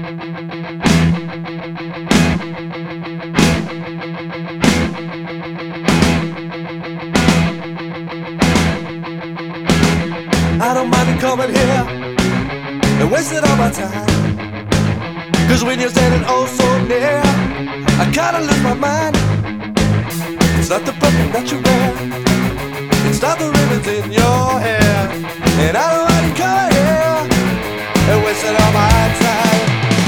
I don't mind coming here and wasting all my time, 'cause when you're standing oh so near, I kinda lose my mind. It's not the perfume that you wear, it's not the ribbons in your hair, and I don't mind coming here and wasting all my time.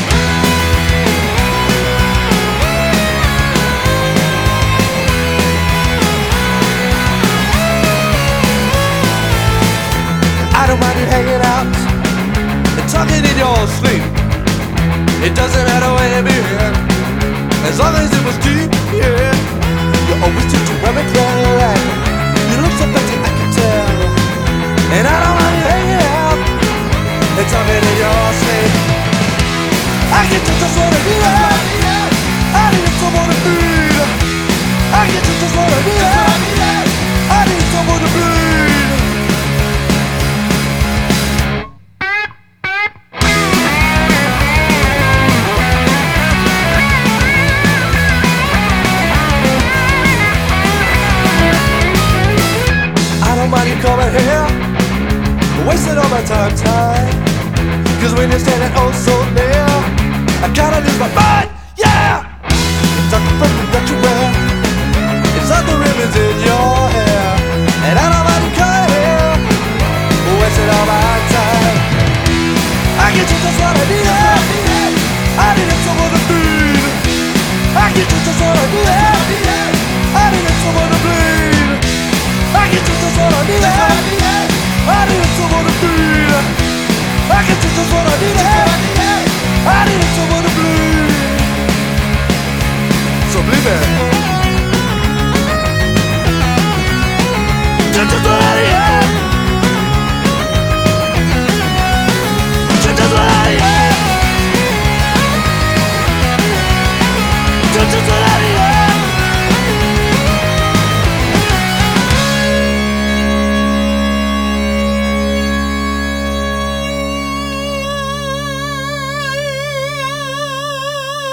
I don't mind you hanging out and talking in your sleep. It doesn't matter where you've been, as long as it was deep, yeah. You always seem to wear it right. You look so fancy, I can tell. And I don't mind you hanging out and talking in your sleep. I can just wanna be there. I need someone to bleed. I can just wanna be there. I need someone to bleed. Money coming here, wasting all my time, 'cause when you're standing oh so near, I kinda lose my mind, yeah. It's not the perfume that you wear, it's not the ribbons in your hair, and I don't mind coming here, wasting all my time. I get you just wanna be there, I need someone to bleed. I get you just wanna be there, I need someone to bleed. I get you just wanna be there. I need someone to bleed. I get you just wanna be there. I need someone to bleed. So bleed it. Just wanna be there. Just wanna be there. Just wanna be there.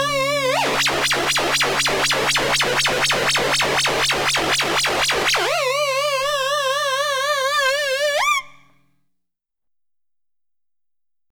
Hey!